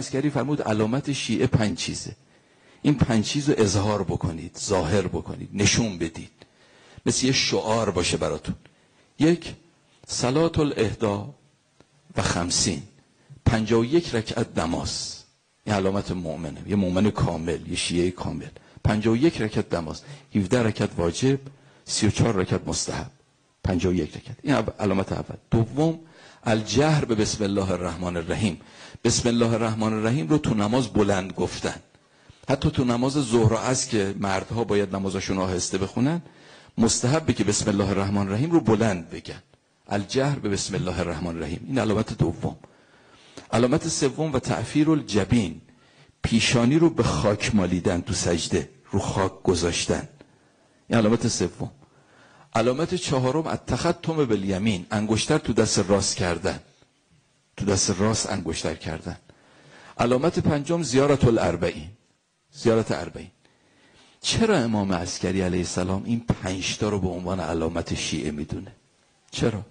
عسکری فرمود علامت شیعه 5 چیزه. این 5 چیز رو اظهار بکنید، ظاهر بکنید، نشون بدید، مثل یه شعار باشه براتون. 1 صلات الاحدا و 50 51 رکعت نماز. این علامت مؤمنه، یه مؤمن کامل، یه شیعه کامل. 51 رکعت نماز، 17 رکعت واجب، 34 رکعت مستحب. 51 رکعت. این علامت اول. دوم الجهر به بسم الله الرحمن الرحیم. بسم الله الرحمن الرحیم رو تو نماز بلند گفتن. حتی تو نماز ظهر و عصر که مردها باید نمازشون آهسته بخونن، مستحبه که بسم الله الرحمن الرحیم رو بلند بگن. الجهر به بسم الله الرحمن الرحیم. این علامت دوم. علامت سوم و تعفیر الجبین، پیشانی رو به خاک مالیدن، تو سجده رو خاک گذاشتن. این علامت سوم. علامت چهارم التختم بالیمین، انگشتر تو دست راست کردن، تو دست راست انگشتر کردن. علامت پنجم زیارت الاربعین، زیارت اربعین. چرا امام عسکری علیه السلام این 5 تا رو به عنوان علامت شیعه میدونه؟ چرا؟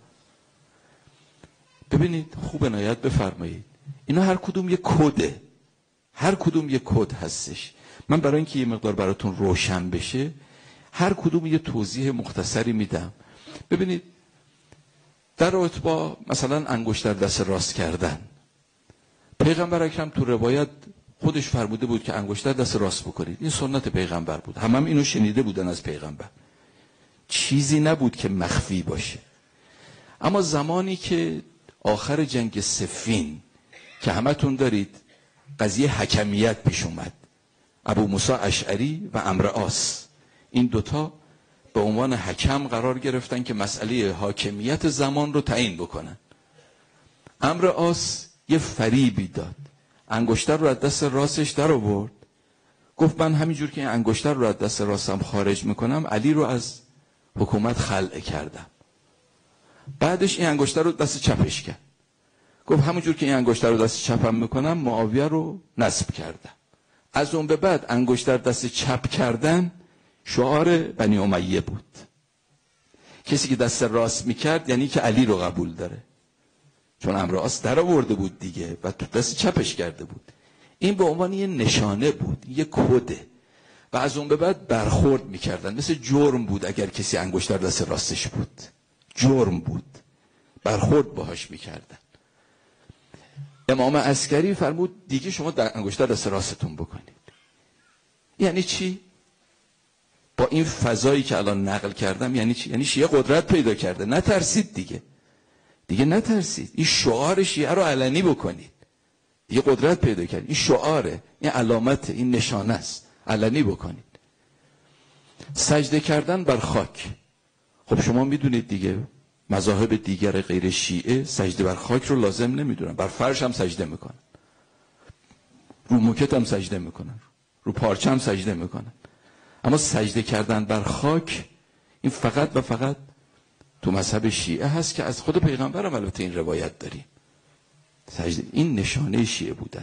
ببینید خوب عنایت بفرمایید، اینا هر کدوم یک کده، هر کدوم یک کد هستش. من برای اینکه یه مقدار براتون روشن بشه هر کدوم یه توضیح مختصری میدم. ببینید در رابطه با مثلا انگشتر دست راست کردن، پیغمبر اکرم تو روایت خودش فرموده بود که انگشتر دست راست بکنید. این سنت پیغمبر بود، هم اینو شنیده بودن از پیغمبر، چیزی نبود که مخفی باشه. اما زمانی که آخر جنگ صفین که همتون دارید قضیه حکمیت پیش اومد، ابو موسی اشعری و عمرو عاص، این دوتا به عنوان حکم قرار گرفتن که مسئله حاکمیت زمان رو تعیین بکنن. عمرو عاص یه فریبی داد، انگشتر رو از دست راستش در آورد، گفت من همینجور که این انگشتر رو از دست راستم خارج میکنم علی رو از حکومت خلع کردم. بعدش این انگشتر رو دست چپش کرد، گفت همونجور که این انگشتر رو دست چپم میکنم معاویه رو نصب کردم. از اون به بعد انگشتر دست چپ کردن شعار بنی امیه بود. کسی که دست راست میکرد یعنی که علی رو قبول داره، چون عمرو عاص در آورده بود دیگه و تو دست چپش کرده بود. این به عنوان یه نشانه بود، یه کده. و از اون به بعد برخورد میکردن، مثل جرم بود اگر کسی انگشتر دست راستش بود، جرم بود، برخورد باهاش میکردن. امام عسکری فرمود دیگه شما در انگشتر دست راستتون بکنید. یعنی چی؟ با این فضایی که الان نقل کردم یعنی چی؟ یعنی شیعه قدرت پیدا کرده، نترسید دیگه نترسید. این شعار شیعه رو علنی بکنید، دیگه قدرت پیدا کرد. این شعاره، این علامت، این نشانه است، علنی بکنید. سجده کردن بر خاک، خب شما میدونید دیگه مذاهب دیگر غیر شیعه سجده بر خاک رو لازم نمیدونن، بر فرش هم سجده میکنن، رو موکت هم سجده میکنن، رو پارچه هم سجده میکنن. اما سجده کردن بر خاک این فقط و فقط تو مذهب شیعه هست که از خود پیغمبر هم البته این روایت داریم. سجده این نشانه شیعه بودن.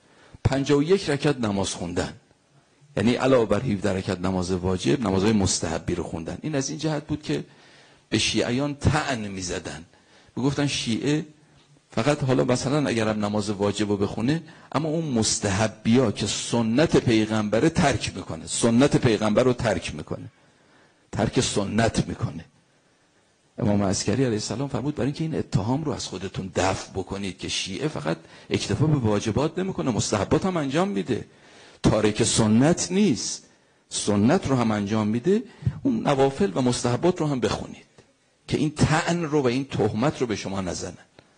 51 رکعت نماز خوندن، یعنی علاوه بر 17 رکعت نماز واجب نمازهای مستحبی رو خوندن. این از این جهت بود که به شیعیان طعن میزدن، میگفتن شیعه فقط حالا مثلا اگرم نماز واجب رو بخونه اما اون مستحبیا که سنت پیغمبره ترک میکنه، سنت پیغمبر رو ترک میکنه، ترک سنت میکنه. امام عسکری علیه السلام فرمود برای اینکه این اتهام رو از خودتون دفع بکنید که شیعه فقط اکتفا به واجبات نمیکنه، مستحبات هم انجام میده، تارک سنت نیست، سنت رو هم انجام میده، اون نوافل و مستحبات رو هم بخونید که این طعن رو و این تهمت رو به شما نزنن.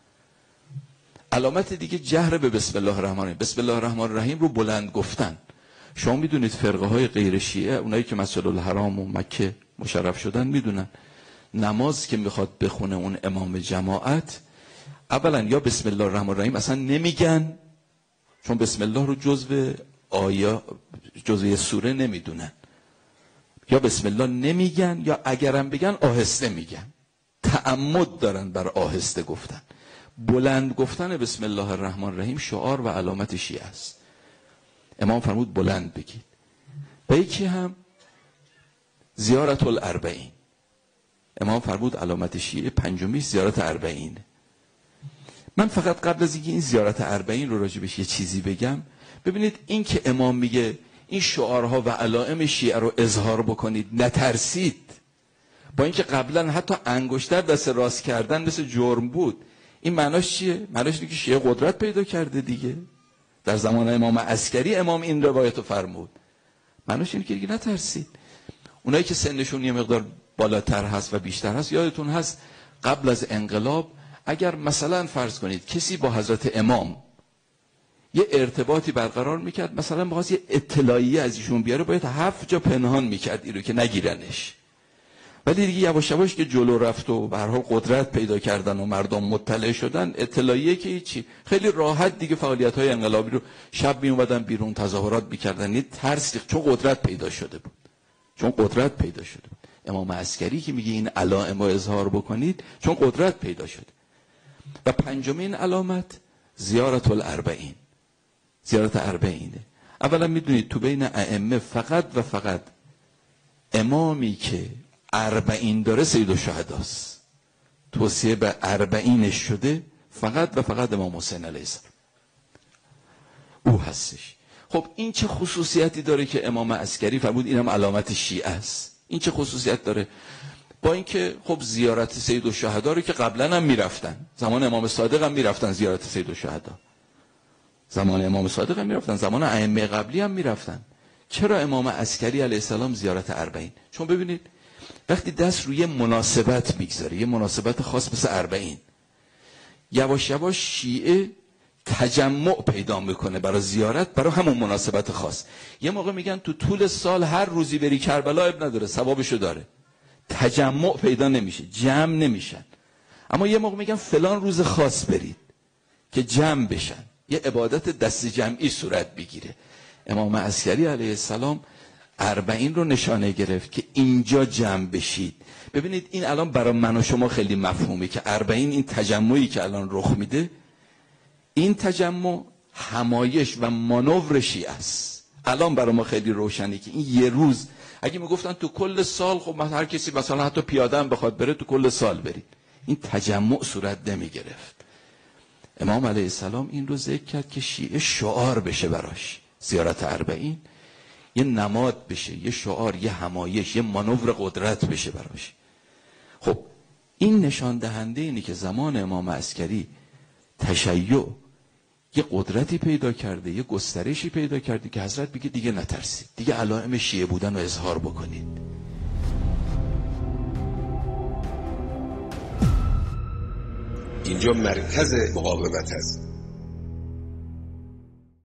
علامت دیگه جهر به بسم الله الرحمن الرحیم، بسم الله الرحمن الرحیم رو بلند گفتن. شما میدونید فرقه های غیر شیعه، اونایی که مسجد الحرام و مکه مشرف شدن میدونن نماز که میخواد بخونه اون امام جماعت، اولا یا بسم الله الرحمن الرحیم اصلا نمیگن، چون بسم الله رو جزء سوره نمیدونن، یا بسم الله نمیگن یا اگرم بگن آهسته میگن، تعمد دارن بر آهسته گفتن. بلند گفتن بسم الله الرحمن الرحیم شعار و علامت شیعه است. امام فرمود بلند بگید. و یکی هم زیارت الاربعین، امام فرمود علامت شیعه پنجمی زیارت اربعین. من فقط قبل از اینکه این زیارت اربعین رو راجبش یه چیزی بگم، ببینید این که امام میگه این شعارها و علائم شیعه رو اظهار بکنید، نترسید، با اینکه قبلا حتی انگشتر دست راست کردن مثل جرم بود، این معناش چیه؟ معناش اینه که شیعه قدرت پیدا کرده دیگه. در زمان امام عسکری امام این روایت رو فرمود. معناش اینه که دیگه نترسید. اونایی که سنشون یه مقدار بالاتر هست و بیشتر هست، یادتون هست قبل از انقلاب اگر مثلا فرض کنید کسی با حضرت امام یه ارتباطی برقرار میکرد، مثلا بخواست یه اطلاعیه از ایشون بیاره، باید 7 جا پنهان میکرد اینو که نگیرنش. ولی دیگه یواش یواش که جلو رفت و به هر حال قدرت پیدا کردن و مردم مطلع شدن، اطلاعیه که هیچی، خیلی راحت دیگه فعالیت‌های انقلابی رو شب میومدن بیرون، تظاهرات میکردن، یه ترس، چون قدرت پیدا شده بود. چون قدرت پیدا شده بود. امام عسکری که میگه این علائم رو اظهار بکنید چون قدرت پیدا شده. و پنجمین علامت زیارت الاربعین. زیارت اربعینه. اولا میدونید تو بین ائمه فقط و فقط امامی که اربعین داره سید الشهداست، توصیه به اربعینش شده، فقط و فقط امام حسین علیه السلام او هستش. خب این چه خصوصیتی داره که امام عسکری فرمود اینم علامت شیعه است؟ این چه خصوصیت داره؟ با اینکه خب زیارت سید الشهدا رو که قبلا هم میرفتن، زمان امام صادق هم میرفتن زیارت سید الشهدا، زمان امام صادق هم میرفتن، زمان ائمه قبلی هم میرفتن. چرا امام عسکری علیه السلام زیارت اربعین؟ چون ببینید وقتی دست روی مناسبت میگذاره، یه مناسبت خاص مثل اربعین، یواش یواش شیعه تجمع پیدا میکنه برای زیارت، برای همون مناسبت خاص. یه موقع میگن تو طول سال هر روزی بری کربلا اب نداره، ثوابشو داره، تجمع پیدا نمیشه، جمع نمیشن. اما یه موقع میگن فلان روز خاص برید که جمع بشن، یه عبادت دست جمعی صورت بگیره. امام عسکری علیه السلام اربعین رو نشانه گرفت که اینجا جمع بشید. ببینید این الان برای من و شما خیلی مفهومه که اربعین، این تجمعی که الان رخ میده، این تجمع همایش و مانور شیعه است. الان برای ما خیلی روشنه که این یه روز، اگه میگفتن تو کل سال، خب هر کسی مثلا حتی پیاده هم بخواد بره تو کل سال برید، این تجمع صورت نمیگرفت. امام علیه السلام این رو ذکر کرد که شیعه شعار بشه براش، زیارت اربعین یه نماد بشه، یه شعار، یه همایش، یه مانور قدرت بشه براش. خب این نشان دهنده اینه که زمان امام عسکری تشیع یه قدرتی پیدا کرده، یه گسترشی پیدا کرده که حضرت بگه دیگه نترسید، دیگه علائم شیعه بودن رو اظهار بکنید. اینجا مرکز مقاومت است.